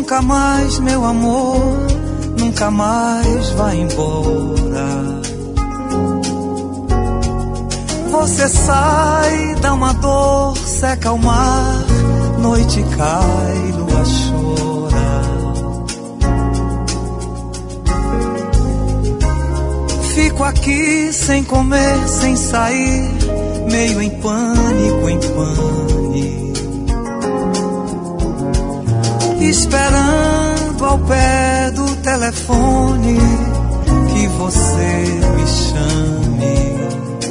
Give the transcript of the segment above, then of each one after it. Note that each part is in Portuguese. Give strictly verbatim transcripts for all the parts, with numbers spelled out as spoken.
Nunca mais, meu amor, nunca mais vai embora. Você sai, dá uma dor, seca o mar, noite cai, lua chora. Fico aqui sem comer, sem sair, meio em pânico, em pane, esperando ao pé do telefone que você me chame.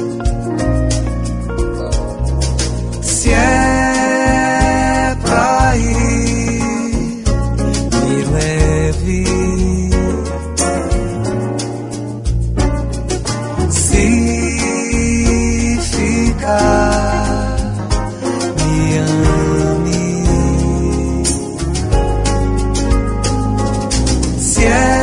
Se é pra ir, me leve. Se ficar, me ame. Se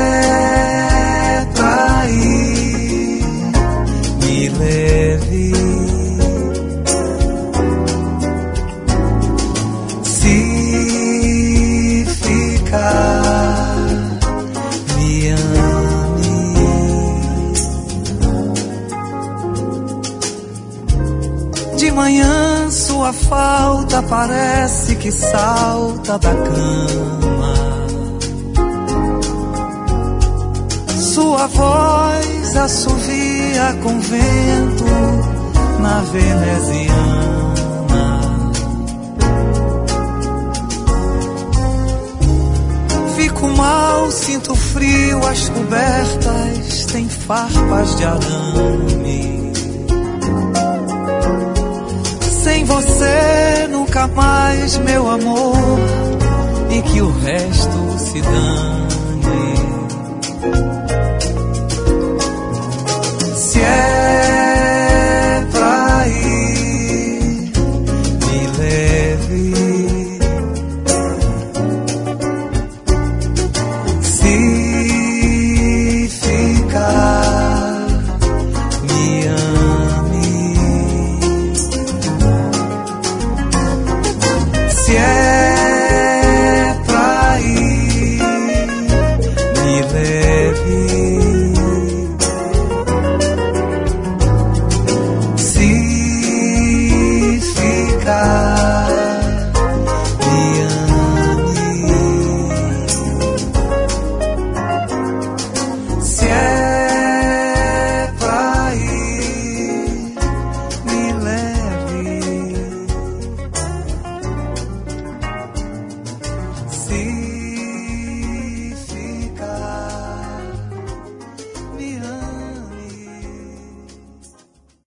é pra ir, me leve. Se ficar, me ame. De manhã sua falta parece que salta da cama. Sua voz assovia com vento na veneziana. Fico mal, sinto frio, as cobertas têm farpas de arame. Sem você nunca mais, meu amor, e que o resto se dane. Se é pra ir, me leve. Se ficar, me ame. Se é pra ir, me leve.